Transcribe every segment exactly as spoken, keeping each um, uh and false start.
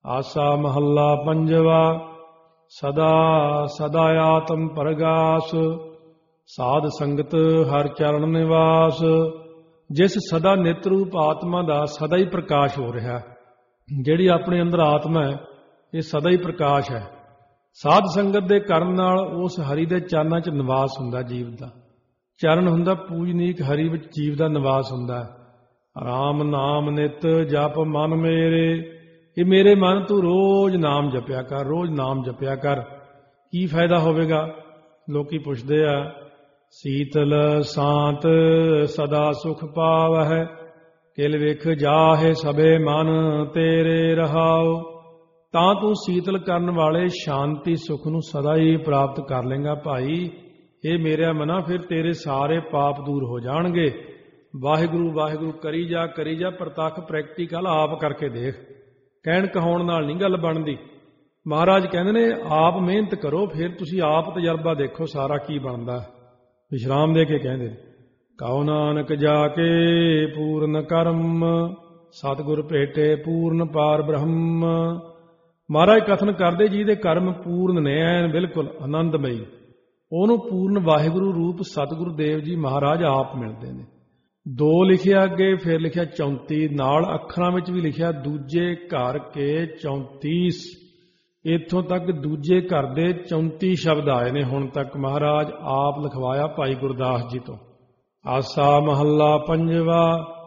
ਆਸਾ ਮਹੱਲਾ ਪੰਜਵਾ। ਸਦਾ ਸਦਾ ਆਤਮ ਪਰਗਾਸ, ਸਾਧ ਸੰਗਤ ਹਰ ਚਰਨ ਨਿਵਾਸ। ਜਿਸ ਸਦਾ ਨਿਤ ਰੂਪ ਆਤਮਾ ਦਾ ਸਦਾ ਹੀ ਪ੍ਰਕਾਸ਼ ਹੋ ਰਿਹਾ, ਜਿਹੜੀ ਆਪਣੇ ਅੰਦਰ ਆਤਮਾ ਹੈ ਇਹ ਸਦਾ ਹੀ ਪ੍ਰਕਾਸ਼ ਹੈ। ਸਾਧ ਸੰਗਤ ਦੇ ਕਰਨ ਨਾਲ ਉਸ ਹਰੀ ਦੇ ਚਰਨਾਂ 'ਚ ਨਿਵਾਸ ਹੁੰਦਾ। ਜੀਵ ਦਾ ਚਰਨ ਹੁੰਦਾ ਪੂਜਨੀਕ, ਹਰੀ ਵਿੱਚ ਜੀਵ ਦਾ ਨਿਵਾਸ ਹੁੰਦਾ। ਰਾਮ ਨਾਮ ਨਿਤ ਜਪ ਮਨ ਮੇਰੇ, ਇਹ ਮੇਰੇ ਮਨ ਤੂੰ ਰੋਜ਼ ਨਾਮ ਜਪਿਆ ਕਰ, ਰੋਜ਼ ਨਾਮ ਜਪਿਆ ਕਰ। ਕੀ ਫਾਇਦਾ ਹੋਵੇਗਾ? ਲੋਕੀ ਪੁੱਛਦੇ ਆ। ਸੀਤਲ ਸਾਂਤ ਸਦਾ ਸੁਖ ਪਾਵਹਿ, ਕਿਲ ਵਿਖ ਜਾਹੇ ਸਭੇ ਮਨ ਤੇਰੇ ਰਹਾਉ। ਤਾਂ ਤੂੰ ਸੀਤਲ ਕਰਨ ਵਾਲੇ ਸ਼ਾਂਤੀ ਸੁਖ ਨੂੰ ਸਦਾ ਹੀ ਪ੍ਰਾਪਤ ਕਰ ਲੇਗਾ ਭਾਈ। ਇਹ ਮੇਰਾ ਮਨਾ, ਫਿਰ ਤੇਰੇ ਸਾਰੇ ਪਾਪ ਦੂਰ ਹੋ ਜਾਣਗੇ। ਵਾਹਿਗੁਰੂ ਵਾਹਿਗੁਰੂ ਕਰੀ ਜਾ ਕਰੀ ਜਾ, ਪ੍ਰਤੱਖ ਪ੍ਰੈਕਟੀਕਲ ਆਪ ਕਰਕੇ ਦੇਖ। ਕਹਿਣ ਕਹਾਉਣ ਨਾਲ ਨਹੀਂ ਗੱਲ ਬਣਦੀ। ਮਹਾਰਾਜ ਕਹਿੰਦੇ ਨੇ ਆਪ ਮਿਹਨਤ ਕਰੋ, ਫਿਰ ਤੁਸੀਂ ਆਪ ਤਜਰਬਾ ਦੇਖੋ ਸਾਰਾ ਕੀ ਬਣਦਾ। ਵਿਸ਼ਰਾਮ ਦੇ ਕੇ ਕਹਿੰਦੇ ਕਉ ਨਾਨਕ ਜਾ ਕੇ ਪੂਰਨ ਕਰਮ, ਸਤਿਗੁਰ ਭੇਟੇ ਪੂਰਨ ਪਾਰ ਬ੍ਰਹਮ। ਮਹਾਰਾਜ ਕਥਨ ਕਰਦੇ ਜਿਹਦੇ ਕਰਮ ਪੂਰਨ ਨੇ, ਐਨ ਬਿਲਕੁਲ ਆਨੰਦਮਈ, ਉਹਨੂੰ ਪੂਰਨ ਵਾਹਿਗੁਰੂ ਰੂਪ ਸਤਿਗੁਰੂ ਦੇਵ ਜੀ ਮਹਾਰਾਜ ਆਪ ਮਿਲਦੇ ਨੇ। ਦੋ ਲਿਖਿਆ ਅੱਗੇ, ਫਿਰ ਲਿਖਿਆ ਚੌਂਤੀ, ਨਾਲ ਅੱਖਰਾਂ ਵਿੱਚ ਵੀ ਲਿਖਿਆ ਦੂਜੇ ਘਰ ਕੇ ਚੌਂਤੀਸ। ਇੱਥੋਂ ਤੱਕ ਦੂਜੇ ਘਰ ਦੇ ਚੌਂਤੀ ਸ਼ਬਦ ਆਏ ਨੇ ਹੁਣ ਤੱਕ। ਮਹਾਰਾਜ ਆਪ ਲਿਖਵਾਇਆ ਭਾਈ ਗੁਰਦਾਸ ਜੀ ਤੋਂ। ਆਸਾ ਮਹੱਲਾ ਪੰਜਵਾ।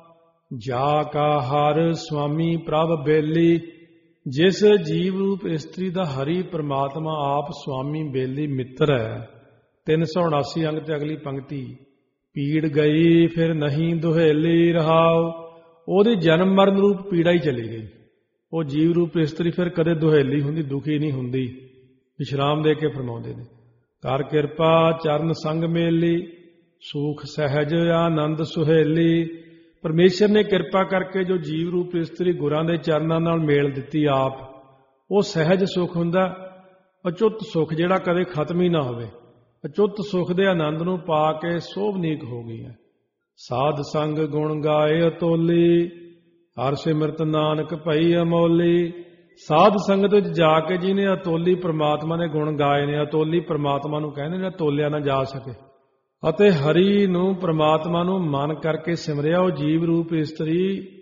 ਜਾ ਕਾ ਹਰ ਸੁਆਮੀ ਪ੍ਰਭ ਬੇਲੀ, ਜਿਸ ਜੀਵ ਰੂਪ ਇਸਤਰੀ ਦਾ ਹਰੀ ਪ੍ਰਮਾਤਮਾ ਆਪ ਸੁਆਮੀ ਬੇਲੀ ਮਿੱਤਰ ਹੈ। ਤਿੰਨ ਸੌ ਉਨਾਸੀ ਅੰਗ ਤੇ ਅਗਲੀ ਪੰਕਤੀ। ਪੀੜ ਗਈ ਫਿਰ ਨਹੀਂ ਦੁਹੇਲੀ ਰਹਾਉ, ਉਹਦੀ ਜਨਮ ਮਰਨ ਰੂਪ ਪੀੜਾ ਹੀ ਚਲੀ ਗਈ। ਉਹ ਜੀਵ ਰੂਪ ਇਸਤਰੀ ਫਿਰ ਕਦੇ ਦੁਹੇਲੀ ਹੁੰਦੀ, ਦੁਖੀ ਨਹੀਂ ਹੁੰਦੀ। ਵਿਸ਼ਰਾਮ ਦੇ ਕੇ ਫਰਮਾਉਂਦੇ ਨੇ ਕਰ ਕਿਰਪਾ ਚਰਨ ਸੰਗ ਮੇਲੀ, ਸੂਖ ਸਹਿਜ ਆਨੰਦ ਸੁਹੇਲੀ। ਪਰਮੇਸ਼ਰ ਨੇ ਕਿਰਪਾ ਕਰਕੇ ਜੋ ਜੀਵ ਰੂਪ ਇਸਤਰੀ ਗੁਰਾਂ ਦੇ ਚਰਨਾਂ ਨਾਲ ਮੇਲ ਦਿੱਤੀ ਆਪ, ਉਹ ਸਹਿਜ ਸੁਖ ਹੁੰਦਾ, ਅਚੁੱਤ ਸੁਖ ਜਿਹੜਾ ਕਦੇ ਖਤਮ ਹੀ ਨਾ ਹੋਵੇ। ਅਚੁੱਤ ਸੁਖ ਦੇ ਆਨੰਦ ਨੂੰ ਪਾ ਕੇ ਸੋਭਨੀਕ ਹੋ ਗਈ ਹੈ। ਸਾਧ ਸੰਗ ਗੁਣ ਗਾਏ ਅਤੋਲੀ, ਹਰ ਸਿਮਰਤ ਨਾਨਕ ਭਈ ਅਮੋਲੀ। ਸਾਧ ਸੰਗਤ ਵਿੱਚ ਜਾ ਕੇ ਜਿਹਨੇ ਅਤੋਲੀ ਪ੍ਰਮਾਤਮਾ ਦੇ ਗੁਣ ਗਾਏ ਨੇ, ਅਤੋਲੀ ਪ੍ਰਮਾਤਮਾ ਨੂੰ ਕਹਿੰਦੇ ਨੇ ਤੋਲਿਆ ਨਾ ਜਾ ਸਕੇ, ਅਤੇ ਹਰੀ ਨੂੰ ਪ੍ਰਮਾਤਮਾ ਨੂੰ ਮਨ ਕਰਕੇ ਸਿਮਰਿਆ, ਉਹ ਜੀਵ ਰੂਪ ਇਸਤਰੀ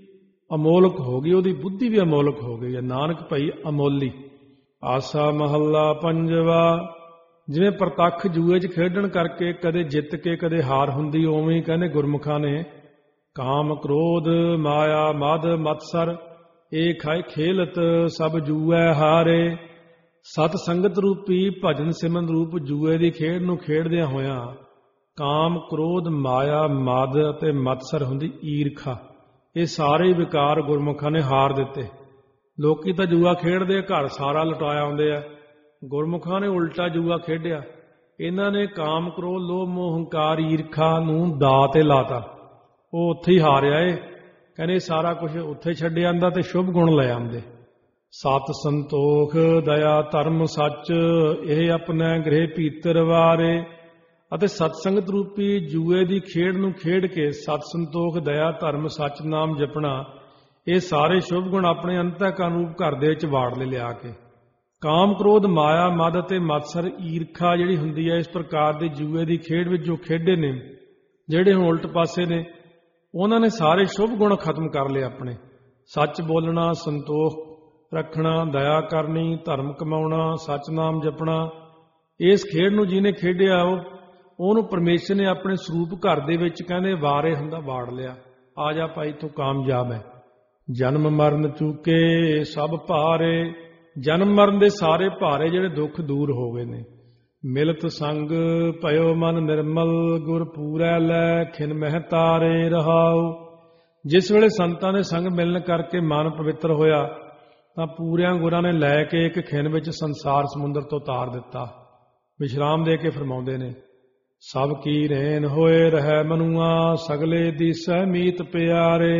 ਅਮੋਲਕ ਹੋ ਗਈ, ਉਹਦੀ ਬੁੱਧੀ ਵੀ ਅਮੋਲਕ ਹੋ ਗਈ ਹੈ। ਨਾਨਕ ਭਈ ਅਮੋਲੀ। ਆਸਾ ਮਹੱਲਾ ਪੰਜਵਾ। ਜਿਵੇਂ ਪ੍ਰਤੱਖ ਜੂਏ 'ਚ ਖੇਡਣ ਕਰਕੇ ਕਦੇ ਜਿੱਤ ਕੇ ਕਦੇ ਹਾਰ ਹੁੰਦੀ, ਉਵੇਂ ਹੀ ਕਹਿੰਦੇ ਗੁਰਮੁਖਾਂ ਨੇ ਕਾਮ ਕ੍ਰੋਧ ਮਾਇਆ ਮਦ ਮਤਸਰ, ਇਹ ਖਾਏ ਖੇਲਤ ਸਭ ਜੂਐ ਹਾਰੇ। ਸਤ ਸੰਗਤ ਰੂਪੀ ਭਜਨ ਸਿਮਰਨ ਰੂਪ ਜੂਏ ਦੀ ਖੇਡ ਨੂੰ ਖੇਡਦਿਆਂ ਹੋਇਆਂ ਕਾਮ ਕ੍ਰੋਧ ਮਾਇਆ ਮਦ ਅਤੇ ਮਤਸਰ ਹੁੰਦੀ ਈਰਖਾ, ਇਹ ਸਾਰੇ ਵਿਕਾਰ ਗੁਰਮੁਖਾਂ ਨੇ ਹਾਰ ਦਿੱਤੇ। ਲੋਕੀ ਤਾਂ ਜੂਆ ਖੇਡਦੇ ਘਰ ਸਾਰਾ ਲੁਟਾਇਆ ਆਉਂਦੇ ਆ, ਗੁਰਮੁਖਾਂ ਨੇ ਉਲਟਾ ਜੂਆ ਖੇਡਿਆ। ਇਹਨਾਂ ਨੇ ਕਾਮ ਕ੍ਰੋਧ ਲੋਭ ਮੋਹ ਹੰਕਾਰ ਈਰਖਾ ਨੂੰ ਦਾ ਤੇ ਲਾਤਾ, ਉਹ ਉੱਥੇ ਹੀ ਹਾਰਿਆ ਏ। ਕਹਿੰਦੇ ਸਾਰਾ ਕੁਝ ਉੱਥੇ ਛੱਡ ਆਂਦਾ ਤੇ ਸ਼ੁਭ ਗੁਣ ਲੈ ਆਂਦੇ। ਸਤ ਸੰਤੋਖ ਦਇਆ ਧਰਮ ਸੱਚ, ਇਹ ਆਪਣੇ ਗ੍ਰਹਿ ਭੀਤਰ ਵਾਰੇ। ਅਤੇ ਸਤਸੰਗਤ ਰੂਪੀ ਜੂਏ ਦੀ ਖੇਡ ਨੂੰ ਖੇਡ ਕੇ ਸਤ ਸੰਤੋਖ ਦਇਆ ਧਰਮ ਸੱਚ ਨਾਮ ਜਪਣਾ, ਇਹ ਸਾਰੇ ਸ਼ੁਭ ਗੁਣ ਆਪਣੇ ਅੰਤःਕਰਨ ਰੂਪ ਘਰ ਦੇ ਵਿੱਚ ਵਾੜ ਲੈ ਲਿਆ ਕੇ। ਕਾਮ ਕ੍ਰੋਧ ਮਾਇਆ ਮਦ ਅਤੇ ਮਤਸਰ ਈਰਖਾ ਜਿਹੜੀ ਹੁੰਦੀ ਹੈ, ਇਸ ਪ੍ਰਕਾਰ ਦੇ ਜੂਏ ਦੀ ਖੇਡ ਵਿੱਚ ਜੋ ਖੇਡੇ ਨੇ, ਜਿਹੜੇ ਹੁਣ ਉਲਟ ਪਾਸੇ ਨੇ, ਉਹਨਾਂ ਨੇ ਸਾਰੇ ਸ਼ੁਭ ਗੁਣ ਖਤਮ ਕਰ ਲਏ ਆਪਣੇ। ਸੱਚ ਬੋਲਣਾ, ਸੰਤੋਖ ਰੱਖਣਾ, ਦਇਆ ਕਰਨੀ, ਧਰਮ ਕਮਾਉਣਾ, ਸੱਚ ਨਾਮ ਜਪਣਾ, ਇਸ ਖੇਡ ਨੂੰ ਜਿਹਨੇ ਖੇਡਿਆ ਉਹ ਉਹਨੂੰ ਪਰਮੇਸ਼ਰ ਨੇ ਆਪਣੇ ਸਰੂਪ ਘਰ ਦੇ ਵਿੱਚ ਕਹਿੰਦੇ ਵਾਰੇ ਹੁੰਦਾ ਵਾੜ ਲਿਆ। ਆ ਜਾ ਭਾਈ ਤੂੰ ਕਾਮਯਾਬ ਹੈ। ਜਨਮ ਮਰਨ ਚੁੱਕੇ ਸਭ ਭਾਰੇ, ਜਨਮ ਮਰਨ ਦੇ ਸਾਰੇ ਭਾਰੇ ਜਿਹੜੇ ਦੁੱਖ ਦੂਰ ਹੋ ਗਏ ਨੇ। ਮਿਲਤ ਸੰਗ ਭਇਓ ਮਨ ਨਿਰਮਲ, ਗੁਰ ਪੂਰੈ ਲੈ ਖਿਨ ਮਹਿ ਤਾਰੇ ਰਹਾਉ। ਜਿਸ ਵੇਲੇ ਸੰਤਾਂ ਦੇ ਸੰਗ ਮਿਲਣ ਕਰਕੇ ਮਨ ਪਵਿੱਤਰ ਹੋਇਆ, ਤਾਂ ਪੂਰਿਆਂ ਗੁਰਾਂ ਨੇ ਲੈ ਕੇ ਇੱਕ ਖਿਨ ਵਿੱਚ ਸੰਸਾਰ ਸਮੁੰਦਰ ਤੋਂ ਤਾਰ ਦਿੱਤਾ। ਵਿਸ਼ਰਾਮ ਦੇ ਕੇ ਫਰਮਾਉਂਦੇ ਨੇ ਸਭ ਕੀ ਰੇਨ ਹੋਏ ਰਹਿ ਮਨੁਆ, ਸਗਲੇ ਦੀਸੈ ਮੀਤ ਪਿਆਰੇ।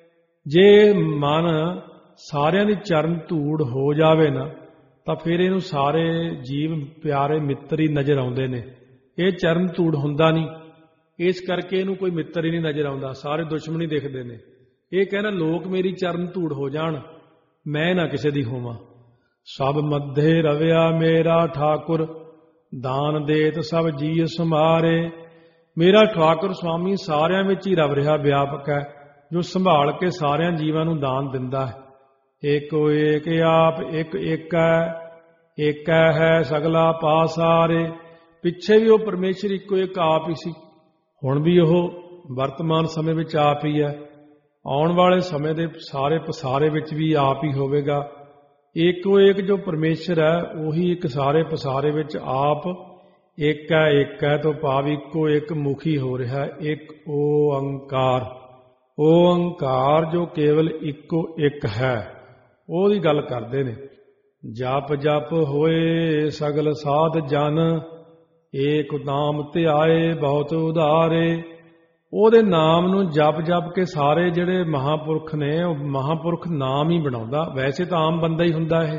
ਜੇ ਮਨ ਸਾਰਿਆਂ ਦੀ ਚਰਨ ਧੂੜ ਹੋ ਜਾਵੇ ਨਾ, ਤਾਂ ਫਿਰ ਇਹਨੂੰ ਸਾਰੇ ਜੀਵ ਪਿਆਰੇ ਮਿੱਤਰ ਹੀ ਨਜ਼ਰ ਆਉਂਦੇ ਨੇ। ਇਹ ਚਰਨ ਧੂੜ ਹੁੰਦਾ ਨਹੀਂ, ਇਸ ਕਰਕੇ ਇਹਨੂੰ ਕੋਈ ਮਿੱਤਰ ਹੀ ਨਹੀਂ ਨਜ਼ਰ ਆਉਂਦਾ, ਸਾਰੇ ਦੁਸ਼ਮਣ ਹੀ ਦਿਖਦੇ ਨੇ। ਇਹ ਕਹਿੰਦਾ ਲੋਕ ਮੇਰੀ ਚਰਨ ਧੂੜ ਹੋ ਜਾਣ, ਮੈਂ ਨਾ ਕਿਸੇ ਦੀ ਹੋਵਾਂ। ਸਭ ਮੱਧੇ ਰਵਿਆ ਮੇਰਾ ਠਾਕੁਰ, ਦਾਨ ਦੇਤ ਸਭ ਜੀ ਸੰਭਾਰੇ। ਮੇਰਾ ਠਾਕੁਰ ਸੁਆਮੀ ਸਾਰਿਆਂ ਵਿੱਚ ਹੀ ਰਵ ਰਿਹਾ ਵਿਆਪਕ ਹੈ, ਜੋ ਸੰਭਾਲ ਕੇ ਸਾਰਿਆਂ ਜੀਵਾਂ ਨੂੰ ਦਾਨ ਦਿੰਦਾ ਹੈ। ਏਕੋ ਏਕ ਆਪ ਇੱਕ ਇੱਕ ਹੈ, ਏਕੈ ਹੈ ਸਗਲਾ ਪਾਸਾਰੇ। ਪਿੱਛੇ ਵੀ ਉਹ ਪਰਮੇਸ਼ਰ ਇੱਕੋ ਇੱਕ ਆਪ ਹੀ ਸੀ, ਹੁਣ ਵੀ ਉਹ ਵਰਤਮਾਨ ਸਮੇਂ ਵਿੱਚ ਆਪ ਹੀ ਹੈ, ਆਉਣ ਵਾਲੇ ਸਮੇਂ ਦੇ ਸਾਰੇ ਪਸਾਰੇ ਵਿੱਚ ਵੀ ਆਪ ਹੀ ਹੋਵੇਗਾ। ਏਕੋ ਏਕ ਜੋ ਪਰਮੇਸ਼ਰ ਹੈ ਉਹੀ ਇੱਕ ਸਾਰੇ ਪਸਾਰੇ ਵਿੱਚ ਆਪ ਇੱਕ ਹੈ। ਇੱਕ ਹੈ ਤੋਂ ਭਾਵ ਇੱਕੋ ਇੱਕ ਮੁਖੀ ਹੋ ਰਿਹਾ, ਇੱਕ ਓਅੰਕਾਰ। ਓਅੰਕਾਰ ਜੋ ਕੇਵਲ ਇੱਕੋ ਇੱਕ ਹੈ, ਉਹਦੀ ਗੱਲ ਕਰਦੇ ਨੇ। ਜਪ ਜਪ ਹੋਏ ਸਗਲ ਸਾਧ ਜਨ, ਏਕ ਨਾਮ ਧਿਆਏ ਬਹੁਤ ਉਧਾਰੇ। ਉਹਦੇ ਨਾਮ ਨੂੰ ਜਪ ਜਪ ਕੇ ਸਾਰੇ ਜਿਹੜੇ ਮਹਾਂਪੁਰਖ ਨੇ, ਉਹ ਮਹਾਂਪੁਰਖ ਨਾਮ ਹੀ ਬਣਾਉਂਦਾ। ਵੈਸੇ ਤਾਂ ਆਮ ਬੰਦਾ ਹੀ ਹੁੰਦਾ ਇਹ।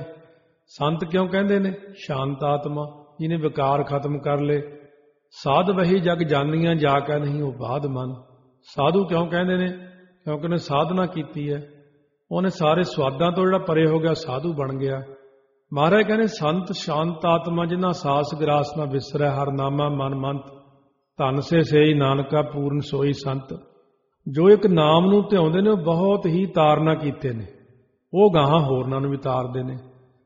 ਸੰਤ ਕਿਉਂ ਕਹਿੰਦੇ ਨੇ? ਸ਼ਾਂਤ ਆਤਮਾ, ਜਿਹਨੇ ਵਿਕਾਰ ਖਤਮ ਕਰ ਲਏ। ਸਾਧ ਵਹੀ ਜਗ ਜਾਨੀਆਂ ਜਾ ਕੇ ਨਹੀਂ ਉਹ ਬਾਧ ਮਨ। ਸਾਧੂ ਕਿਉਂ ਕਹਿੰਦੇ ਨੇ? ਕਿਉਂਕਿ ਉਹਨੇ ਸਾਧਨਾ ਕੀਤੀ ਹੈ, ਉਹਨੇ ਸਾਰੇ ਸਵਾਦਾਂ ਤੋਂ ਜਿਹੜਾ ਪਰੇ ਹੋ ਗਿਆ, ਸਾਧੂ ਬਣ ਗਿਆ। ਮਹਾਰਾਜ ਕਹਿੰਦੇ ਸੰਤ ਸ਼ਾਂਤ ਆਤਮਾ, ਜਿਨ੍ਹਾਂ ਸਾਸ ਗਰਾਸ ਨਾ ਵਿਸਰੈ, ਹਰ ਨਾਮਾ ਮਨ ਮੰਤ, ਧਨ ਸੇ ਸੇਈ ਨਾਨਕਾ ਪੂਰਨ ਸੋਈ ਸੰਤ। ਜੋ ਇੱਕ ਨਾਮ ਨੂੰ ਧਿਆਉਂਦੇ ਨੇ ਉਹ ਬਹੁਤ ਹੀ ਤਾਰਨਾ ਕੀਤੇ ਨੇ, ਉਹ ਗਾਹਾਂ ਹੋਰਨਾਂ ਨੂੰ ਵੀ ਤਾਰਦੇ ਨੇ।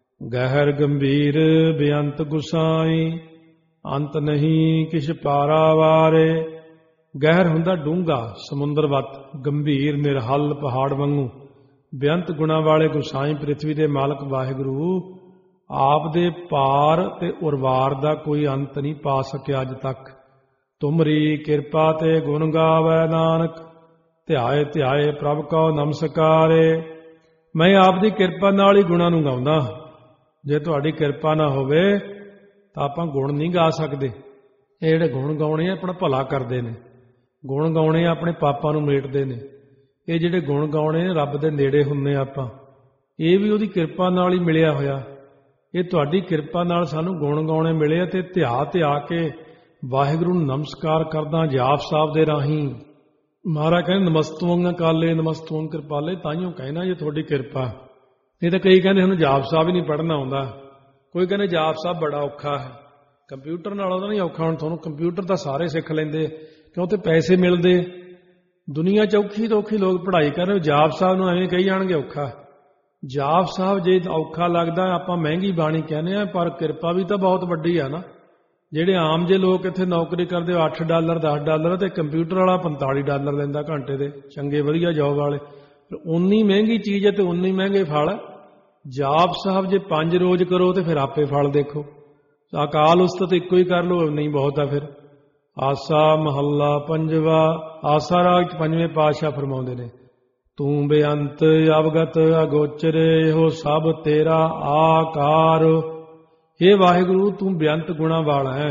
ਗਹਿਰ ਗੰਭੀਰ ਬੇਅੰਤ ਗੁਸਾਈ, ਅੰਤ ਨਹੀਂ ਕਿਛ ਪਾਰਾਵਾਰੇ। ਗਹਿਰ ਹੁੰਦਾ ਡੂੰਘਾ ਸਮੁੰਦਰ ਵੱਤ, ਗੰਭੀਰ ਨਿਰਹਲ ਪਹਾੜ ਵਾਂਗੂ। ਬੇਅੰਤ ਗੁਣਾਂ ਵਾਲੇ ਗੁਸਾਈ ਪ੍ਰਿਥਵੀ ਦੇ ਮਾਲਕ ਵਾਹਿਗੁਰੂ ਆਪ ਦੇ ਪਾਰ ਤੇ ਉਰਵਾਰ ਦਾ ਕੋਈ ਅੰਤ ਨਹੀਂ ਪਾ ਸਕਿਆ ਅੱਜ ਤੱਕ। ਤੁਮਰੀ ਕਿਰਪਾ ਤੇ ਗੁਣ ਗਾਵੈ ਨਾਨਕ, ਧਿਆਏ ਧਿਆਏ ਪ੍ਰਭ ਕਉ ਨਮਸਕਾਰੇ। ਮੈਂ ਆਪ ਦੀ ਕਿਰਪਾ ਨਾਲ ਹੀ ਗੁਣਾਂ ਨੂੰ ਗਾਉਂਦਾ। ਜੇ ਤੁਹਾਡੀ ਕਿਰਪਾ ਨਾ ਹੋਵੇ ਤਾਂ ਆਪਾਂ ਗੁਣ ਨਹੀਂ ਗਾ ਸਕਦੇ। ਇਹ ਜਿਹੜੇ ਗੁਣ ਗਾਉਣੇ ਆ ਆਪਣਾ ਭਲਾ ਕਰਦੇ ਨੇ, ਗੁਣ ਗਾਉਣੇ ਆ ਆਪਣੇ ਪਾਪਾਂ ਨੂੰ ਮੇਟਦੇ ਨੇ। ਇਹ ਜਿਹੜੇ ਗੁਣ ਗਾਉਣੇ ਰੱਬ ਦੇ ਨੇੜੇ ਹੁੰਦੇ ਆਪਾਂ, ਇਹ ਵੀ ਉਹਦੀ ਕਿਰਪਾ ਨਾਲ ਹੀ ਮਿਲਿਆ ਹੋਇਆ। ਇਹ ਤੁਹਾਡੀ ਕਿਰਪਾ ਨਾਲ ਸਾਨੂੰ ਗੁਣ ਗਾਉਣੇ ਮਿਲੇ ਅਤੇ ਧਿਆ ਧਿਆ ਕੇ ਵਾਹਿਗੁਰੂ ਨੂੰ ਨਮਸਕਾਰ ਕਰਦਾ ਜਾਪ ਸਾਹਿਬ ਦੇ ਰਾਹੀਂ। ਮਹਾਰਾਜ ਕਹਿੰਦੇ ਨਮਸਤੁਵੰ ਕਾਲੇ ਨਮਸਤੁਵੰ ਕਿਰਪਾਲੇ, ਤਾਈਓ ਕਹਿਣਾ ਜੇ ਤੁਹਾਡੀ ਕਿਰਪਾ। ਇਹ ਤਾਂ ਕਈ ਕਹਿੰਦੇ ਸਾਨੂੰ ਜਾਪ ਸਾਹਿਬ ਹੀ ਨਹੀਂ ਪੜ੍ਹਨਾ ਆਉਂਦਾ, ਕੋਈ ਕਹਿੰਦੇ ਜਾਪ ਸਾਹਿਬ ਬੜਾ ਔਖਾ ਹੈ। ਕੰਪਿਊਟਰ ਨਾਲੋਂ ਤਾਂ ਨਹੀਂ ਔਖਾ, ਹੁਣ ਤੁਹਾਨੂੰ ਕੰਪਿਊਟਰ ਤਾਂ ਸਾਰੇ ਸਿੱਖ ਲੈਂਦੇ ਕਿਉਂ ਤੇ ਪੈਸੇ ਮਿਲਦੇ। ਦੁਨੀਆ 'ਚ ਔਖੀ ਤੋਂ ਔਖੀ ਲੋਕ ਪੜ੍ਹਾਈ ਕਰ ਰਹੇ, ਜਾਪ ਸਾਹਿਬ ਨੂੰ ਐਵੇਂ ਕਹੀ ਜਾਣਗੇ ਔਖਾ। ਜਾਪ ਸਾਹਿਬ ਜੇ ਔਖਾ ਲੱਗਦਾ, ਆਪਾਂ ਮਹਿੰਗੀ ਬਾਣੀ ਕਹਿੰਦੇ ਆ, ਪਰ ਕਿਰਪਾ ਵੀ ਤਾਂ ਬਹੁਤ ਵੱਡੀ ਆ ਨਾ। ਜਿਹੜੇ ਆਮ ਜੇ ਲੋਕ ਇੱਥੇ ਨੌਕਰੀ ਕਰਦੇ ਹੋ ਅੱਠ ਡਾਲਰ ਦਸ ਡਾਲਰ ਤੇ ਕੰਪਿਊਟਰ ਵਾਲਾ ਪੰਤਾਲੀ ਡਾਲਰ ਲੈਂਦਾ ਘੰਟੇ ਦੇ, ਚੰਗੇ ਵਧੀਆ ਜੋਬ ਵਾਲੇ। ਉਨੀ ਮਹਿੰਗੀ ਚੀਜ਼ ਹੈ ਤੇ ਉਨੀ ਮਹਿੰਗੇ ਫਲ। ਜਾਪ ਸਾਹਿਬ ਜੇ ਪੰਜ ਰੋਜ਼ ਕਰੋ ਤੇ ਫਿਰ ਆਪੇ ਫਲ ਦੇਖੋ। ਅਕਾਲ ਉਸਤਤ ਇੱਕੋ ਹੀ ਕਰ ਲਓ, ਨਹੀਂ ਬਹੁਤ ਆ ਫਿਰ। ਆਸਾ ਮਹੱਲਾ ਪੰਜਵਾ। ਆਸਾ ਰਾਗ 'ਚ ਪੰਜਵੇਂ ਪਾਤਸ਼ਾਹ ਫਰਮਾਉਂਦੇ ਨੇ, ਤੂੰ ਬੇਅੰਤ ਅਵਗਤ ਅਗੋਚਰੇ, ਇਹੋ ਸਭ ਤੇਰਾ ਆਕਾਰ। ਹੇ ਵਾਹਿਗੁਰੂ, ਤੂੰ ਬੇਅੰਤ ਗੁਣਾਂ ਵਾਲਾ ਹੈ,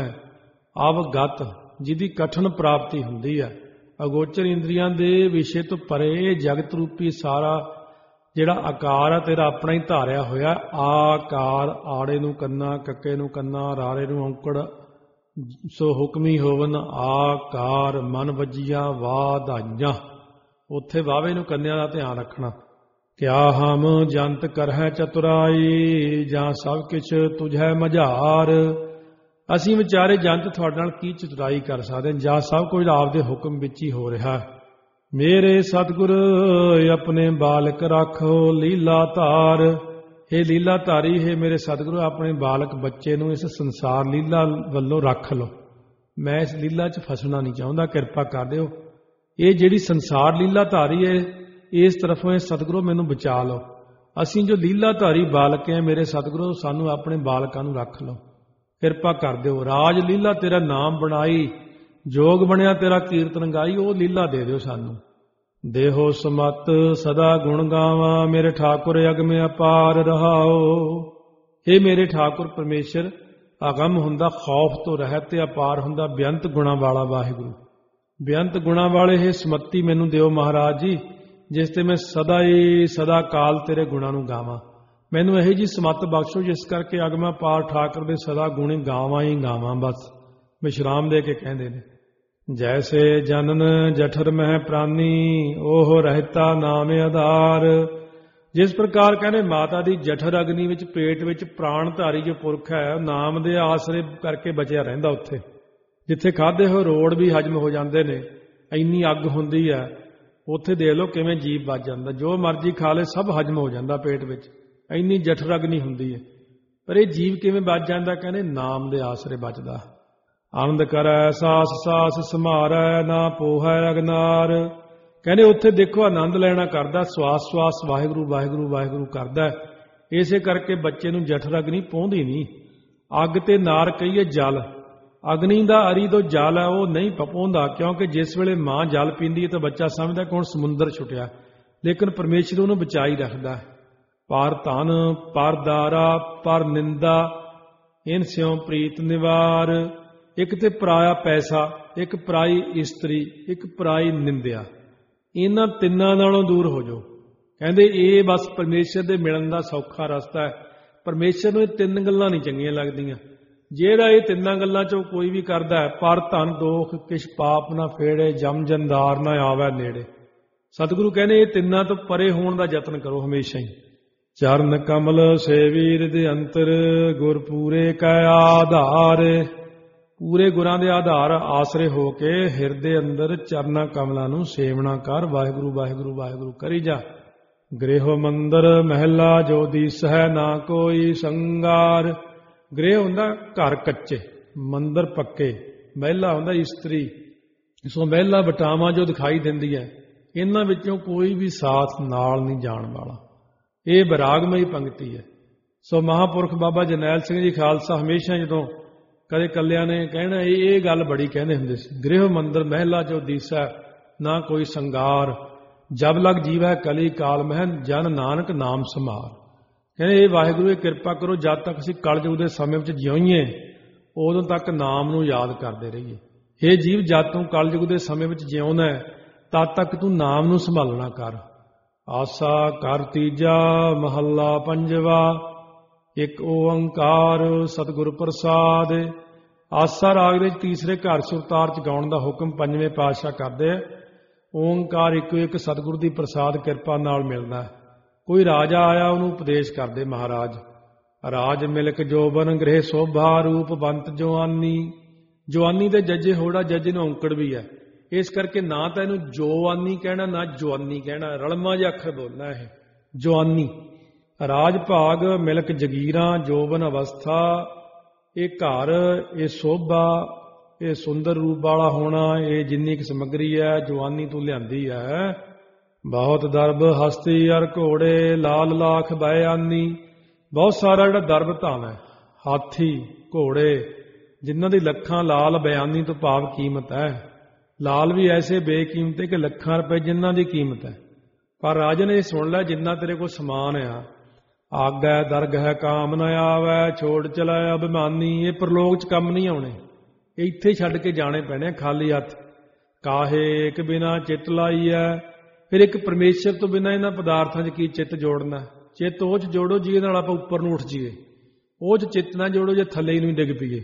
ਅਵਗਤ ਜਿਹਦੀ ਕਠਨ ਪ੍ਰਾਪਤੀ ਹੁੰਦੀ ਹੈ, ਅਗੋਚਰ ਇੰਦਰੀਆਂ ਦੇ ਵਿਸ਼ੇ ਤੋਂ ਪਰੇ ਜਗਤ ਰੂਪੀ ਸਾਰਾ ਜਿਹੜਾ ਆਕਾਰ ਹੈ ਤੇਰਾ ਆਪਣਾ ਹੀ ਧਾਰਿਆ ਹੋਇਆ। ਆਕਾਰ ਆੜੇ ਨੂੰ ਕੰਨਾ, ਕੱਕੇ ਨੂੰ ਕੰਨਾ, ਰਾਰੇ ਨੂੰ ਔਂਕੜ, ਸੋ ਹੁਕਮੀ ਹੋਵਨ ਆਕਾਰ। ਮਨ ਵੱਜੀਆਂ ਵਾਧਾਈਆਂ, ਉੱਥੇ ਵਾਵੇ ਨੂੰ ਕੰਨਿਆਂ ਦਾ ਧਿਆਨ ਰੱਖਣਾ। ਕਿਆ ਹਮ ਜੰਤ ਕਰਹਿ ਚਤੁਰਾਈ, ਜਾਂ ਸਭ ਕਿਛ ਤੁਝੈ ਮਝਾਰ। ਅਸੀਂ ਵਿਚਾਰੇ ਜੰਤ ਤੁਹਾਡੇ ਨਾਲ ਕੀ ਚਤੁਰਾਈ ਕਰ ਸਕਦੇ, ਜਾਂ ਸਭ ਕੁਝ ਆਪਦੇ ਹੁਕਮ ਵਿੱਚ ਹੀ ਹੋ ਰਿਹਾ। ਮੇਰੇ ਸਤਿਗੁਰ ਆਪਣੇ ਬਾਲਕ ਰੱਖੋ ਲੀਲਾ ਧਾਰ। ਇਹ ਲੀਲਾ ਧਾਰੀ ਹੈ ਮੇਰੇ ਸਤਿਗੁਰੂ, ਆਪਣੇ ਬਾਲਕ ਬੱਚੇ ਨੂੰ ਇਸ ਸੰਸਾਰ ਲੀਲਾ ਵੱਲੋਂ ਰੱਖ ਲਓ। ਮੈਂ ਇਸ ਲੀਲਾ 'ਚ ਫਸਣਾ ਨਹੀਂ ਚਾਹੁੰਦਾ, ਕਿਰਪਾ ਕਰ ਦਿਓ। ਇਹ ਜਿਹੜੀ ਸੰਸਾਰ ਲੀਲਾ ਧਾਰੀ ਹੈ, ਇਸ ਤਰਫੋਂ ਇਹ ਸਤਿਗੁਰੂ ਮੈਨੂੰ ਬਚਾ ਲਓ। ਅਸੀਂ ਜੋ ਲੀਲਾ ਧਾਰੀ ਬਾਲਕ ਹੈ ਮੇਰੇ ਸਤਿਗੁਰੂ, ਸਾਨੂੰ ਆਪਣੇ ਬਾਲਕਾਂ ਨੂੰ ਰੱਖ ਲਓ, ਕਿਰਪਾ ਕਰ ਦਿਓ। ਰਾਜ ਲੀਲਾ ਤੇਰਾ ਨਾਮ ਬਣਾਈ, ਜੋਗ ਬਣਿਆ ਤੇਰਾ ਕੀਰਤਨ ਗਾਈ, ਉਹ ਲੀਲਾ ਦੇ ਦਿਓ ਸਾਨੂੰ। ਦੇਹੋ ਸਮਤ ਸਦਾ ਗੁਣ ਗਾਵਾਂ, ਮੇਰੇ ਠਾਕੁਰ ਅਗਮ ਅਪਾਰ ਰਹਾਓ। ਇਹ ਮੇਰੇ ਠਾਕੁਰ ਪਰਮੇਸ਼ਰ ਅਗਮ ਹੁੰਦਾ, ਖੌਫ ਤੋਂ ਰਹਿਤ ਤੇ ਅਪਾਰ ਹੁੰਦਾ, ਬੇਅੰਤ ਗੁਣਾਂ ਵਾਲਾ ਵਾਹਿਗੁਰੂ। ਬੇਅੰਤ ਗੁਣਾਂ ਵਾਲੇ ਇਹ ਸਮੱਤੀ ਮੈਨੂੰ ਦਿਓ ਮਹਾਰਾਜ ਜੀ, ਜਿਸ ਤੇ ਮੈਂ ਸਦਾ ਹੀ ਸਦਾ ਕਾਲ ਤੇਰੇ ਗੁਣਾਂ ਨੂੰ ਗਾਵਾਂ। ਮੈਨੂੰ ਇਹੋ ਜਿਹੀ ਸਮੱਤ ਬਖਸ਼ੋ ਜਿਸ ਕਰਕੇ ਅਗਮਾ ਪਾਰ ਠਾਕੁਰ ਦੇ ਸਦਾ ਗੁਣ ਗਾਵਾਂ ਹੀ ਗਾਵਾਂ। ਬਸ ਵਿਸ਼ਰਾਮ ਦੇ ਕੇ ਕਹਿੰਦੇ ਨੇ, ਜੈਸੇ ਜਨਨ ਜਠਰ ਮਹਿ ਪ੍ਰਾਨੀ, ਉਹ ਰਹਿਤਾ ਨਾਮ ਆਧਾਰ। ਜਿਸ ਪ੍ਰਕਾਰ ਕਹਿੰਦੇ ਮਾਤਾ ਦੀ ਜਠਰ ਅਗਨੀ ਵਿੱਚ ਪੇਟ ਵਿੱਚ ਪ੍ਰਾਣਧਾਰੀ ਜੋ ਪੁਰਖ ਹੈ ਉਹ ਨਾਮ ਦੇ ਆਸਰੇ ਕਰਕੇ ਬਚਿਆ ਰਹਿੰਦਾ। ਉੱਥੇ ਜਿੱਥੇ ਖਾਧੇ ਹੋਏ ਰੋੜ ਵੀ ਹਜਮ ਹੋ ਜਾਂਦੇ ਨੇ, ਇੰਨੀ ਅੱਗ ਹੁੰਦੀ ਹੈ, ਉੱਥੇ ਦੇਖ ਲਓ ਕਿਵੇਂ ਜੀਵ ਬਚ ਜਾਂਦਾ। ਜੋ ਮਰਜ਼ੀ ਖਾ ਲੇ ਸਭ ਹਜਮ ਹੋ ਜਾਂਦਾ ਪੇਟ ਵਿੱਚ, ਇੰਨੀ ਜਠਰ ਅਗਨੀ ਹੁੰਦੀ ਹੈ। ਪਰ ਇਹ ਜੀਵ ਕਿਵੇਂ ਬਚ ਜਾਂਦਾ? ਕਹਿੰਦੇ ਨਾਮ ਦੇ ਆਸਰੇ ਬਚਦਾ। ਆਨੰਦ ਕਰੈ ਸਾਸ ਸਾਸ ਸਮਾਰੈ ਨਾ ਪੋਹੈ ਅਗਨਾਰ। ਕਹਿੰਦੇ ਉੱਥੇ ਦੇਖੋ ਆਨੰਦ ਲੈਣਾ ਕਰਦਾ, ਸਵਾਸ ਸਵਾਸ ਵਾਹਿਗੁਰੂ ਵਾਹਿਗੁਰੂ ਵਾਹਿਗੁਰੂ ਕਰਦਾ। ਇਸੇ ਕਰਕੇ ਬੱਚੇ ਨੂੰ ਜਠਰ ਅਗਨੀ ਪਹੁੰਚਦੀ ਨਹੀਂ। ਅੱਗ ਤੇ ਨਾਰ ਕਹੀਏ ਜਲ, ਅਗਨੀ ਦਾ ਅਰੀ ਤੋਂ ਜਲ ਹੈ ਉਹ ਨਹੀਂ ਪਹੁੰਚਦਾ, ਕਿਉਂਕਿ ਜਿਸ ਵੇਲੇ ਮਾਂ ਜਲ ਪੀਂਦੀ ਹੈ ਤਾਂ ਬੱਚਾ ਸਮਝਦਾ ਕਿ ਹੁਣ ਸਮੁੰਦਰ ਛੁੱਟਿਆ, ਲੇਕਿਨ ਪਰਮੇਸ਼ਰ ਉਹਨੂੰ ਬਚਾਈ ਰੱਖਦਾ। ਪਰ ਧਨ ਪਰ ਦਾਰਾ ਪਰ ਨਿੰਦਾ ਇਨ ਸਿਉ ਪ੍ਰੀਤ ਨਿਵਾਰ। ਇੱਕ ਤੇ ਪਰਾਇਆ ਪੈਸਾ, ਇੱਕ ਪਰਾਈ ਇਸਤਰੀ, ਇੱਕ ਪਰਾਈ ਨਿੰਦਿਆ, ਇਹਨਾਂ ਤਿੰਨਾਂ ਨਾਲੋਂ ਦੂਰ ਹੋ ਜਾਓ। ਕਹਿੰਦੇ ਇਹ ਬਸ ਪਰਮੇਸ਼ਰ ਦੇ ਮਿਲਣ ਦਾ ਸੌਖਾ ਰਸਤਾ ਹੈ। ਪਰਮੇਸ਼ਰ ਨੂੰ ਇਹ ਤਿੰਨ ਗੱਲਾਂ ਨਹੀਂ ਚੰਗੀਆਂ ਲੱਗਦੀਆਂ। ਜਿਹੜਾ ਇਹ ਤਿੰਨਾਂ ਗੱਲਾਂ ਚੋਂ ਕੋਈ ਵੀ ਕਰਦਾ ਹੈ, ਪਰ ਧਨ ਦੋਖ ਕਿਛ ਪਾਪ ਨਾ ਫੇੜੇ, ਜਮ ਜੰਦਾਰ ਨਾ ਆਵੇ ਨੇੜੇ। ਸਤਿਗੁਰੂ ਕਹਿੰਦੇ ਇਹ ਤਿੰਨਾਂ ਤੋਂ ਪਰੇ ਹੋਣ ਦਾ ਯਤਨ ਕਰੋ ਹਮੇਸ਼ਾ ਹੀ। ਚਰਨ ਕਮਲ ਸੇਵੀ ਹਿਰਦਿ ਅੰਤਰ, ਗੁਰ ਪੂਰੇ ਕੈ ਆਧਾਰ। ਪੂਰੇ ਗੁਰਾਂ ਦੇ ਆਧਾਰ ਆਸਰੇ ਹੋ ਕੇ ਹਿਰਦੇ ਅੰਦਰ ਚਰਨਾ ਕਮਲਾਂ ਨੂੰ ਸੇਵਨਾ ਕਰ, ਵਾਹਿਗੁਰੂ ਵਾਹਿਗੁਰੂ ਵਾਹਿਗੁਰੂ ਕਰੀ ਜਾ। ਗ੍ਰਹਿ ਮੰਦਰ ਮਹਿਲਾ ਜੋ ਦੀਸਹਿ ਨਾ ਕੋਈ ਸੰਗਾਰ। ਗ੍ਰਹਿ ਹੁੰਦਾ ਘਰ ਕੱਚੇ, ਮੰਦਰ ਪੱਕੇ, ਮਹਿਲਾ ਹੁੰਦਾ ਇਸਤਰੀ। ਸੋ ਮਹਿਲਾ ਬਟਾਵਾਂ ਜੋ ਦਿਖਾਈ ਦਿੰਦੀ ਹੈ, ਇਹਨਾਂ ਵਿੱਚੋਂ ਕੋਈ ਵੀ ਸਾਥ ਨਾਲ ਨਹੀਂ ਜਾਣ ਵਾਲਾ। ਇਹ ਵਿਰਾਗਮਈ ਪੰਕਤੀ ਹੈ। ਸੋ ਮਹਾਂਪੁਰਖ ਬਾਬਾ ਜਰਨੈਲ ਸਿੰਘ ਜੀ ਖਾਲਸਾ ਹਮੇਸ਼ਾ ਜਦੋਂ ਕਦੇ ਕੱਲਿਆਂ ਨੇ ਕਹਿਣਾ ਇਹ ਇਹ ਗੱਲ ਬੜੀ ਕਹਿੰਦੇ ਹੁੰਦੇ ਸੀ, ਗ੍ਰਹਿ ਮੰਦਰ ਮਹਿਲਾ ਜੋ ਦੀਸੈ ਨਾ ਕੋਈ ਸੰਗਾਰ, ਜਬ ਲਗ ਜੀਵੈ ਕਲੀ ਕਾਲ ਮਹਿ ਜਨ ਨਾਨਕ ਨਾਮ ਸਮਾਰ। ਕਹਿੰਦੇ ਇਹ ਵਾਹਿਗੁਰੂ ਇਹ ਕਿਰਪਾ ਕਰੋ, ਜਦ ਤੱਕ ਅਸੀਂ ਕਲਯੁਗ ਦੇ ਸਮੇਂ ਵਿੱਚ ਜਿਉਈਏ ਉਦੋਂ ਤੱਕ ਨਾਮ ਨੂੰ ਯਾਦ ਕਰਦੇ ਰਹੀਏ। ਇਹ ਜੀਵ ਜਦ ਤੂੰ ਕਲਯੁਗ ਦੇ ਸਮੇਂ ਵਿੱਚ ਜਿਉਣਾ ਤਦ ਤੱਕ ਤੂੰ ਨਾਮ ਨੂੰ ਸੰਭਾਲਣਾ ਕਰ। ਆਸਾ ਕਰ ਤੀਜਾ ਮਹੱਲਾ ਪੰਜਵਾ, ਇੱਕ ਓੰਕਾਰ ਸਤਿਗੁਰ ਪ੍ਰਸਾਦ। ਆਸਾ ਰਾਗ ਦੇ ਤੀਸਰੇ ਘਰ ਸੁਰਤਾਰ ਚ ਗਾਉਣ ਦਾ ਹੁਕਮ ਪੰਜਵੇਂ ਪਾਤਸ਼ਾਹ ਕਰਦੇ ਆ। ਓੰਕਾਰ ਇੱਕੋ ਇੱਕ ਸਤਿਗੁਰ ਦੀ ਪ੍ਰਸਾਦ ਕਿਰਪਾ ਨਾਲ ਮਿਲਦਾ। ਕੋਈ ਰਾਜਾ ਆਇਆ ਉਹਨੂੰ ਉਪਦੇਸ਼ ਕਰਦੇ ਮਹਾਰਾਜ, ਰਾਜ ਮਿਲਕ ਜੋਬਨ ਗ੍ਰਹਿ ਸੋਭਾ ਰੂਪ ਬੰਤ ਜਵਾਨੀ। ਜਵਾਨੀ ਦੇ ਜੱਜੇ ਹੋੜਾ, ਜੱਜੇ ਨੂੰ ਔਂਕੜ ਵੀ ਹੈ, ਇਸ ਕਰਕੇ ਨਾ ਤਾਂ ਇਹਨੂੰ ਜੋਵਾਨੀ ਕਹਿਣਾ ਨਾ ਜਵਾਨੀ ਕਹਿਣਾ, ਰਲਮਾ ਜਿਹਾ ਅੱਖਰ ਬੋਲਣਾ ਇਹ ਜਵਾਨੀ। ਰਾਜ ਭਾਗ ਮਿਲਕ ਜਗੀਰਾਂ ਜੋਬਨ ਅਵਸਥਾ, ਇਹ ਘਰ ਇਹ ਸੋਭਾ ਇਹ ਸੁੰਦਰ ਰੂਪ ਵਾਲਾ ਹੋਣਾ, ਇਹ ਜਿੰਨੀ ਕੁ ਸਮੱਗਰੀ ਹੈ ਜਵਾਨੀ ਤੋਂ ਲਿਆਂਦੀ ਹੈ। ਬਹੁਤ ਦਰਬ ਹਸਤੀ ਅਰ ਘੋੜੇ ਲਾਲ ਲਾਖ ਬੈਆਨੀ। ਬਹੁਤ ਸਾਰਾ ਜਿਹੜਾ ਦਰਬ ਧਨ ਹੈ, ਹਾਥੀ ਘੋੜੇ ਜਿਨ੍ਹਾਂ ਦੀ ਲੱਖਾਂ, ਲਾਲ ਬਿਆਨੀ ਤੋਂ ਭਾਵ ਕੀਮਤ ਹੈ। ਲਾਲ ਵੀ ਐਸੇ ਬੇਕੀਮਤੇ ਕਿ ਲੱਖਾਂ ਰੁਪਏ ਜਿਨ੍ਹਾਂ ਦੀ ਕੀਮਤ ਹੈ। ਪਰ ਰਾਜਨ ਇਹ ਸੁਣ ਲੈ, ਜਿੰਨਾ ਤੇਰੇ ਕੋਲ ਸਮਾਨ ਆ, ਆਗੈ ਦਰਗ ਹੈ ਕਾਮ ਨ ਆਵੈ ਛੋੜ ਚਲੈ ਅਭਿਮਾਨੀ। ਇਹ ਪ੍ਰਲੋਕ ਚ ਕੰਮ ਨਹੀਂ ਆਉਣੇ, ਇੱਥੇ ਛੱਡ ਕੇ ਜਾਣੇ ਪੈਣੇ ਖਾਲੀ ਹੱਥ। ਕਾਹੇ ਇੱਕ ਬਿਨਾ ਚਿੱਤ ਲਾਈਐ। ਫਿਰ ਇੱਕ ਪਰਮੇਸ਼ਰ ਤੋਂ ਬਿਨਾਂ ਇਹਨਾਂ ਪਦਾਰਥਾਂ 'ਚ ਕੀ ਚਿੱਤ ਜੋੜਨਾ? ਚਿੱਤ ਉਹ 'ਚ ਜੋੜੋ ਜਿਹਦੇ ਨਾਲ ਆਪਾਂ ਉੱਪਰ ਨੂੰ ਉੱਠ ਜਾਈਏ। ਉਹ 'ਚ ਚਿੱਤ ਨਾ ਜੋੜੋ ਜੇ ਥੱਲੇ ਹੀ ਨੂੰ ਡਿੱਗ ਪਈਏ।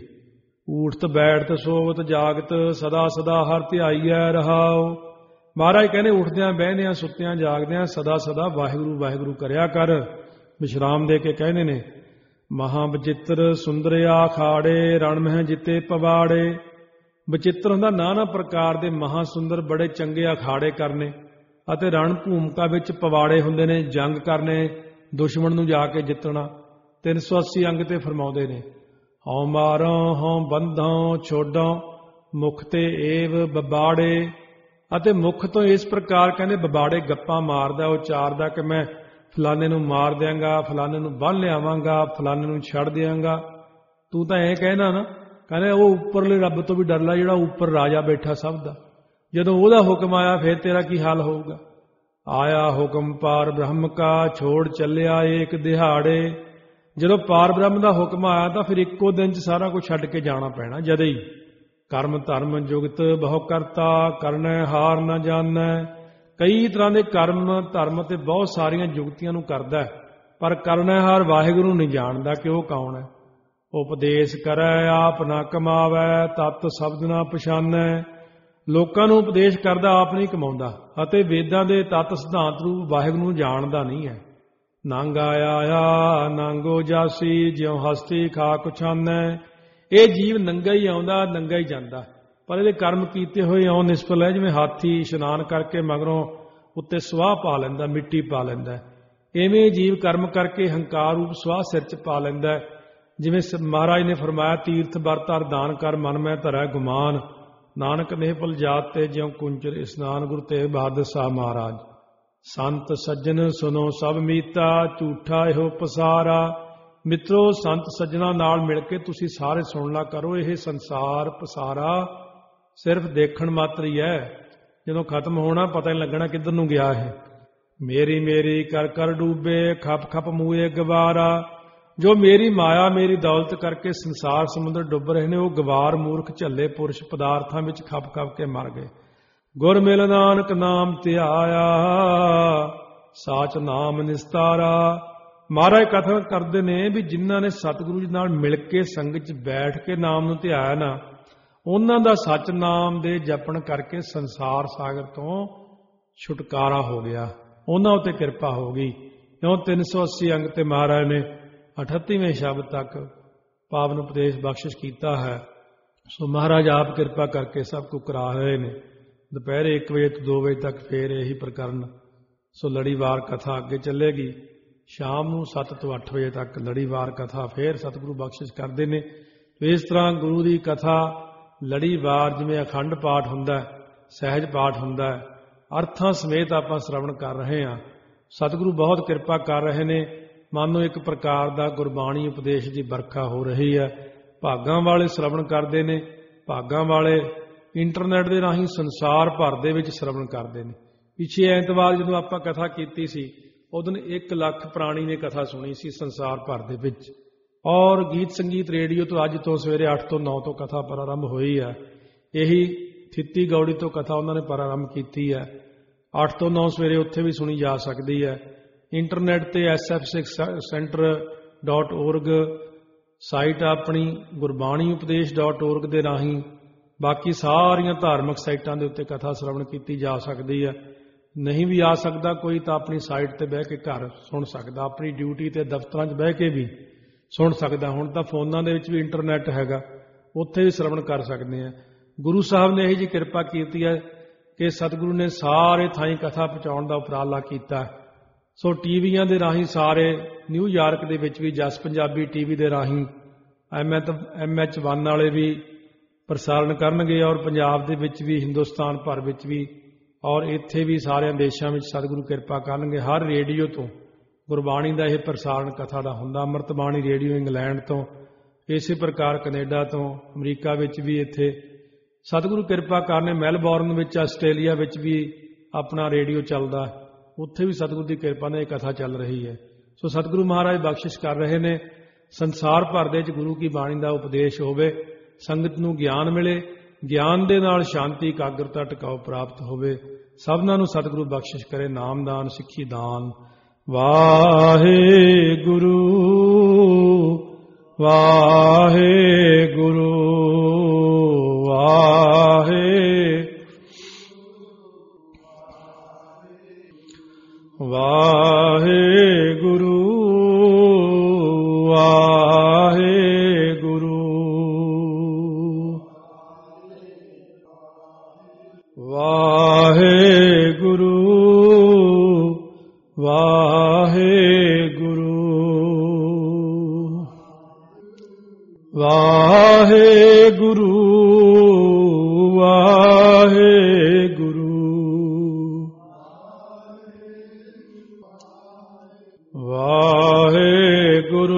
ਊਠਤ ਬੈਠਤ ਸੋਵਤ ਜਾਗਤ ਸਦਾ ਸਦਾ ਹਰ ਧਿਆਈਐ ਰਹਾਓ। ਮਹਾਰਾਜ ਕਹਿੰਦੇ ਉੱਠਦਿਆਂ ਬਹਿੰਦਿਆਂ ਸੁੱਤਿਆਂ ਜਾਗਦਿਆਂ ਸਦਾ ਸਦਾ ਵਾਹਿਗੁਰੂ ਵਾਹਿਗੁਰੂ ਕਰਿਆ ਕਰ। ਵਿਸ਼ਰਾਮ ਦੇ ਕੇ ਕਹਿੰਦੇ ਨੇ, ਮਹਾਂ ਬਚਿੱਤਰ ਸੁੰਦਰਿਆ ਖਾੜੇ ਰਣ ਮਹਿ ਜਿੱਤੇ ਪਵਾੜੇ। ਬਚਿੱਤਰ ਹੁੰਦਾ ਨਾਨਾ ਪ੍ਰਕਾਰ ਦੇ ਮਹਾਂ ਸੁੰਦਰ ਬੜੇ ਚੰਗੇ ਅਖਾੜੇ ਕਰਨੇ, ਅਤੇ ਰਣ ਭੂਮਿਕਾ ਵਿੱਚ ਪਵਾੜੇ ਹੁੰਦੇ ਨੇ, ਜੰਗ ਕਰਨੇ, ਦੁਸ਼ਮਣ ਨੂੰ ਜਾ ਕੇ ਜਿੱਤਣਾ। ਤਿੰਨ ਸੌ ਅੱਸੀ ਅੰਗ ਤੇ ਫਰਮਾਉਂਦੇ ਨੇ, ਹਉ ਮਾਰੋਂ ਹਉ ਬੰਧੋਂ ਛੋਡੋਂ ਮੁਖ ਤੇ ਏਵ ਬਬਾੜੇ। ਅਤੇ ਮੁਖ ਤੋਂ ਇਸ ਪ੍ਰਕਾਰ ਕਹਿੰਦੇ ਬਬਾੜੇ ਗੱਪਾਂ ਮਾਰਦਾ, ਉਚਾਰਦਾ ਕਿ ਮੈਂ ਫਲਾਣੇ ਨੂੰ ਮਾਰ ਦਿਆਂਗਾ, ਫਲਾਣੇ ਨੂੰ ਬੰਨ੍ਹ ਲਿਆਵਾਂਗਾ, ਫਲਾਣੇ ਨੂੰ ਛੱਡ ਦਿਆਂਗਾ। ਤੂੰ ਤਾਂ ਇਹ ਕਹਿਣਾ ਨਾ, ਕਹਿੰਦੇ ਉਹ ਉੱਪਰਲੇ ਰੱਬ ਤੋਂ ਵੀ ਡਰ ਲੈ ਜਿਹੜਾ ਉੱਪਰ ਰਾਜਾ ਬੈਠਾ ਸਭ ਦਾ। ਜਦੋਂ ਉਹਦਾ ਹੁਕਮ ਆਇਆ ਫਿਰ ਤੇਰਾ ਕੀ ਹਾਲ ਹੋਊਗਾ? ਆਇਆ ਹੁਕਮ ਪਾਰ ਬ੍ਰਹਮ ਕਾ ਛੋੜ ਚੱਲਿਆ ਏਕ ਦਿਹਾੜੇ। ਜਦੋਂ ਪਾਰ ਬ੍ਰਹਮ ਦਾ ਹੁਕਮ ਆਇਆ ਤਾਂ ਫਿਰ ਇੱਕੋ ਦਿਨ 'ਚ ਸਾਰਾ ਕੁਝ ਛੱਡ ਕੇ ਜਾਣਾ ਪੈਣਾ ਜਦੇ ਹੀ। ਕਰਮ ਧਰਮ ਜੁਗਤ ਬਹੁ ਕਰਤਾ ਕਰਨੈ ਹਾਰ ਨਾ ਜਾਣੈ। ਕਈ ਤਰ੍ਹਾਂ ਦੇ ਕਰਮ ਧਰਮ ਤੇ ਬਹੁਤ ਸਾਰੀਆਂ ਜੁਗਤੀਆਂ ਨੂੰ ਕਰਦਾ, ਪਰ ਕਰਨੈ ਹਾਰ ਵਾਹਿਗੁਰੂ ਨਹੀਂ ਜਾਣਦਾ ਕਿ ਉਹ ਕੌਣ ਹੈ। ਉਪਦੇਸ਼ ਕਰੈ ਆਪ ਨਾ ਕਮਾਵੈ ਤਤ ਸ਼ਬਦ ਨਾ ਪਛਾਨੈ। ਲੋਕਾਂ ਨੂੰ ਉਪਦੇਸ਼ ਕਰਦਾ, ਆਪ ਨਹੀਂ ਕਮਾਉਂਦਾ, ਅਤੇ ਵੇਦਾਂ ਦੇ ਤੱਤ ਸਿਧਾਂਤ ਰੂਪ ਵਾਹਿਗੁਰੂ ਨੂੰ ਜਾਣਦਾ ਨਹੀਂ ਹੈ। ਨੰਗ ਆਇਆ ਨੰਗੋ ਜਾਸੀ, ਜਿਉ ਹਸਤੀ ਖਾਕ ਛਾਨੈ। ਇਹ ਜੀਵ ਨੰਗਾ ਹੀ ਆਉਂਦਾ, ਨੰਗਾ ਹੀ ਜਾਂਦਾ, ਪਰ ਇਹਦੇ ਕਰਮ ਕੀਤੇ ਹੋਏ ਇਉਂ ਨਿਸਫਲ ਹੈ ਜਿਵੇਂ ਹਾਥੀ ਇਸ਼ਨਾਨ ਕਰਕੇ ਮਗਰੋਂ ਉੱਤੇ ਸਵਾਹ ਪਾ ਲੈਂਦਾ, ਮਿੱਟੀ ਪਾ ਲੈਂਦਾ। ਇਵੇਂ ਜੀਵ ਕਰਮ ਕਰਕੇ ਹੰਕਾਰ ਰੂਪ ਸਵਾਹ ਸਿਰ 'ਚ ਪਾ ਲੈਂਦਾ। ਜਿਵੇਂ ਮਹਾਰਾਜ ਨੇ ਫਰਮਾਇਆ, ਤੀਰਥ ਬਰ ਧਰ ਦਾਨ ਕਰ ਮਨ ਮੈਂ ਧਰੈ ਗੁਮਾਨ, ਨਾਨਕ ਨੇਹ ਭੁਲ ਜਾਤ ਤੇ ਜਿਉ ਕੁੰਚਰ ਇਸਨਾਨ। ਗੁਰੂ ਤੇਗ ਬਹਾਦਰ ਸਾਹਿਬ ਮਹਾਰਾਜ। ਸੰਤ ਸੱਜਣ ਸੁਨੋ ਸਭ ਮੀਤਾ, ਝੂਠਾ ਇਹੋ ਪਸਾਰਾ। ਮਿੱਤਰੋ, ਸੰਤ ਸੱਜਣਾ ਨਾਲ ਮਿਲ ਕੇ ਤੁਸੀਂ ਸਾਰੇ ਸੁਣ ਲਾ ਕਰੋ। ਇਹ ਸੰਸਾਰ ਪਸਾਰਾ ਸਿਰਫ ਦੇਖਣ ਮਾਤਰ ਹੀ ਹੈ, ਜਦੋਂ ਖਤਮ ਹੋਣਾ ਪਤਾ ਨਹੀਂ ਲੱਗਣਾ ਕਿੱਧਰ ਨੂੰ ਗਿਆ ਇਹ। ਮੇਰੀ ਮੇਰੀ ਕਰ ਕਰ ਡੂਬੇ, ਖਪ ਖਪ ਮੂਏ ਗਵਾਰਾ। ਜੋ ਮੇਰੀ ਮਾਇਆ ਮੇਰੀ ਦੌਲਤ ਕਰਕੇ ਸੰਸਾਰ ਸਮੁੰਦਰ ਡੁੱਬ ਰਹੇ ਨੇ, ਉਹ ਗਵਾਰ ਮੂਰਖ ਝੱਲੇ ਪੁਰਸ਼ ਪਦਾਰਥਾਂ ਵਿੱਚ ਖਪ ਖਪ ਕੇ ਮਰ ਗਏ। ਗੁਰ ਮਿਲ ਨਾਨਕ ਨਾਮ ਧਿਆਇਆ, ਸਾਚ ਨਾਮ ਨਿਸਤਾਰਾ। ਮਹਾਰਾਜ ਕਥਨ ਕਰਦੇ ਨੇ ਵੀ ਜਿਨ੍ਹਾਂ ਨੇ ਸਤਿਗੁਰੂ ਜੀ ਨਾਲ ਮਿਲ ਕੇ ਸੰਗਤ 'ਚ ਬੈਠ ਕੇ ਨਾਮ ਨੂੰ ਧਿਆਇਆ ਨਾ, ਉਹਨਾਂ ਦਾ ਸੱਚ ਨਾਮ ਦੇ ਜਪਣ ਕਰਕੇ ਸੰਸਾਰ ਸਾਗਰ ਤੋਂ ਛੁਟਕਾਰਾ ਹੋ ਗਿਆ, ਉਹਨਾਂ ਉੱਤੇ ਕਿਰਪਾ ਹੋ ਗਈ। ਕਿਉਂ ਤਿੰਨ ਸੌ ਅੱਸੀ ਅੰਗ ਤੇ ਮਹਾਰਾਜ ਨੇ ਅਠੱਤੀਵੇਂ ਸ਼ਬਦ ਤੱਕ ਪਾਵਨ ਉਪਦੇਸ਼ ਬਖਸ਼ਿਸ਼ ਕੀਤਾ ਹੈ। ਸੋ ਮਹਾਰਾਜ ਆਪ ਕਿਰਪਾ ਕਰਕੇ ਸਭ ਕੁ ਕਰਾ ਰਹੇ ਨੇ। ਦੁਪਹਿਰੇ ਇੱਕ ਵਜੇ ਤੋਂ ਦੋ ਵਜੇ ਤੱਕ ਫੇਰ ਇਹੀ ਪ੍ਰਕਰਨ, ਸੋ ਲੜੀਵਾਰ ਕਥਾ ਅੱਗੇ ਚੱਲੇਗੀ। ਸ਼ਾਮ ਨੂੰ ਸੱਤ ਤੋਂ ਅੱਠ ਵਜੇ ਤੱਕ ਲੜੀਵਾਰ ਕਥਾ ਫੇਰ ਸਤਿਗੁਰੂ ਬਖਸ਼ਿਸ਼ ਕਰਦੇ ਨੇ। ਇਸ ਤਰ੍ਹਾਂ ਗੁਰੂ ਦੀ ਕਥਾ ਲੜੀਵਾਰ, ਜਿਵੇਂ ਅਖੰਡ ਪਾਠ ਹੁੰਦਾ, ਸਹਿਜ ਪਾਠ ਹੁੰਦਾ, ਅਰਥਾਂ ਸਮੇਤ ਆਪਾਂ ਸ਼ਰਵਣ ਕਰ ਰਹੇ ਹਾਂ। ਸਤਿਗੁਰੂ ਬਹੁਤ ਕਿਰਪਾ ਕਰ ਰਹੇ ਨੇ। ਮਾਨੋ ਇੱਕ ਪ੍ਰਕਾਰ ਦਾ ਗੁਰਬਾਣੀ ਉਪਦੇਸ਼ ਦੀ ਵਰਖਾ ਹੋ ਰਹੀ ਹੈ। ਭਾਗਾਂ ਵਾਲੇ ਸ਼ਰਵਣ ਕਰਦੇ ਨੇ, ਭਾਗਾਂ ਵਾਲੇ ਇੰਟਰਨੈਟ ਦੇ ਰਾਹੀਂ ਸੰਸਾਰ ਭਰ ਦੇ ਵਿੱਚ ਸ਼ਰਵਣ ਕਰਦੇ ਨੇ। ਪਿਛੇ ਐਤਵਾਰ ਜਦੋਂ ਆਪਾਂ ਕਥਾ ਕੀਤੀ ਸੀ, ਉਦੋਂ ਇੱਕ ਲੱਖ ਪ੍ਰਾਣੀ ਨੇ ਕਥਾ ਸੁਣੀ ਸੀ ਸੰਸਾਰ ਭਰ ਦੇ ਵਿੱਚ। ਔਰ ਗੀਤ ਸੰਗੀਤ ਰੇਡੀਓ ਤੋਂ ਅੱਜ ਤੋਂ ਸਵੇਰੇ ਅੱਠ ਤੋਂ ਨੌ ਤੋਂ ਕਥਾ ਪ੍ਰਾਰੰਭ ਹੋਈ ਹੈ। ਇਹੀ ਥਿੱਤੀ ਗੌੜੀ ਤੋਂ ਕਥਾ ਉਹਨਾਂ ਨੇ ਪ੍ਰਾਰੰਭ ਕੀਤੀ ਹੈ। ਅੱਠ ਤੋਂ ਨੌ ਸਵੇਰੇ ਉੱਥੇ ਵੀ ਸੁਣੀ ਜਾ ਸਕਦੀ ਹੈ। ਇੰਟਰਨੈਟ 'ਤੇ S F Sikh centre dot org site ਆਪਣੀ, ਗੁਰਬਾਣੀ ਉਪਦੇਸ਼ ਡਾਟ ਓਰਗ ਦੇ ਰਾਹੀਂ ਬਾਕੀ ਸਾਰੀਆਂ ਧਾਰਮਿਕ ਸਾਈਟਾਂ ਦੇ ਉੱਤੇ ਕਥਾ ਸ਼ਰਵਣ ਕੀਤੀ ਜਾ ਸਕਦੀ ਹੈ। ਨਹੀਂ ਵੀ ਆ ਸਕਦਾ ਕੋਈ ਤਾਂ ਆਪਣੀ ਸਾਈਟ 'ਤੇ ਬਹਿ ਕੇ ਘਰ ਸੁਣ ਸਕਦਾ, ਆਪਣੀ ਡਿਊਟੀ 'ਤੇ ਦਫ਼ਤਰਾਂ 'ਚ ਬਹਿ ਕੇ ਵੀ ਸੁਣ ਸਕਦਾ। ਹੁਣ ਤਾਂ ਫੋਨਾਂ ਦੇ ਵਿੱਚ ਵੀ ਇੰਟਰਨੈਟ ਹੈਗਾ, ਉੱਥੇ ਵੀ ਸ਼ਰਵਣ ਕਰ ਸਕਦੇ ਆ। ਗੁਰੂ ਸਾਹਿਬ ਨੇ ਇਹੀ ਜਿਹੀ ਕਿਰਪਾ ਕੀਤੀ ਹੈ ਕਿ ਸਤਿਗੁਰੂ ਨੇ ਸਾਰੇ ਥਾਈਂ ਕਥਾ ਪਹੁੰਚਾਉਣ ਦਾ ਉਪਰਾਲਾ ਕੀਤਾ। ਸੋ ਟੀਵੀਆਂ ਦੇ ਰਾਹੀਂ ਸਾਰੇ ਨਿਊਯਾਰਕ ਦੇ ਵਿੱਚ ਵੀ ਜਸ ਪੰਜਾਬੀ ਟੀਵੀ ਦੇ ਰਾਹੀਂ ਐਮ ਐਮ ਐਚ ਵਨ ਵਾਲੇ ਵੀ ਪ੍ਰਸਾਰਣ ਕਰਨਗੇ, ਔਰ ਪੰਜਾਬ ਦੇ ਵਿੱਚ ਵੀ, ਹਿੰਦੁਸਤਾਨ ਭਰ ਵਿੱਚ ਵੀ, ਔਰ ਇੱਥੇ ਵੀ ਸਾਰਿਆਂ ਦੇਸ਼ਾਂ ਵਿੱਚ ਸਤਿਗੁਰੂ ਕਿਰਪਾ ਕਰਨਗੇ। ਹਰ ਰੇਡੀਓ ਤੋਂ ਗੁਰਬਾਣੀ ਦਾ ਇਹ ਪ੍ਰਸਾਰਣ ਕਥਾ ਦਾ ਹੁੰਦਾ। ਅੰਮ੍ਰਿਤ ਬਾਣੀ ਰੇਡੀਓ ਇੰਗਲੈਂਡ ਤੋਂ, ਇਸੇ ਪ੍ਰਕਾਰ ਕੈਨੇਡਾ ਤੋਂ, ਅਮਰੀਕਾ ਵਿੱਚ ਵੀ ਇੱਥੇ ਸਤਿਗੁਰੂ ਕਿਰਪਾ ਕਰਨੇ। ਮੈਲਬੌਰਨ ਵਿੱਚ, ਆਸਟ੍ਰੇਲੀਆ ਵਿੱਚ ਵੀ ਆਪਣਾ ਰੇਡੀਓ ਚੱਲਦਾ, ਉੱਥੇ ਵੀ ਸਤਿਗੁਰੂ ਦੀ ਕਿਰਪਾ ਨਾਲ ਇਹ ਕਥਾ ਚੱਲ ਰਹੀ ਹੈ। ਸੋ ਸਤਿਗੁਰੂ ਮਹਾਰਾਜ ਬਖਸ਼ਿਸ਼ ਕਰ ਰਹੇ ਨੇ। ਸੰਸਾਰ ਭਰ ਦੇ ਵਿੱਚ ਗੁਰੂ ਕੀ ਬਾਣੀ ਦਾ ਉਪਦੇਸ਼ ਹੋਵੇ, ਸੰਗਤ ਨੂੰ ਗਿਆਨ ਮਿਲੇ, ਗਿਆਨ ਦੇ ਨਾਲ ਸ਼ਾਂਤੀ, ਇਕਾਗਰਤਾ, ਟਿਕਾਊ ਪ੍ਰਾਪਤ ਹੋਵੇ। ਸਭਨਾਂ ਨੂੰ ਸਤਿਗੁਰੂ ਬਖਸ਼ਿਸ਼ ਕਰੇ। ਨਾਮਦਾਨ, ਸਿੱਖੀ ਦਾਨ। ਵਾਹਿਗੁਰੂ ਵਾਹਿਗੁਰੂ ਵਾਹਿ ਵਾਹਿਗੁਰੂ ਵਾਹਿਗੁਰੂ ਵਾਹਿਗੁਰੂ ਵਾਹਿਗੁਰੂ ਵਾਹਿਗੁਰੂ ਵਾਹਿਗੁਰੂ ਵਾਹਿਗੁਰੂ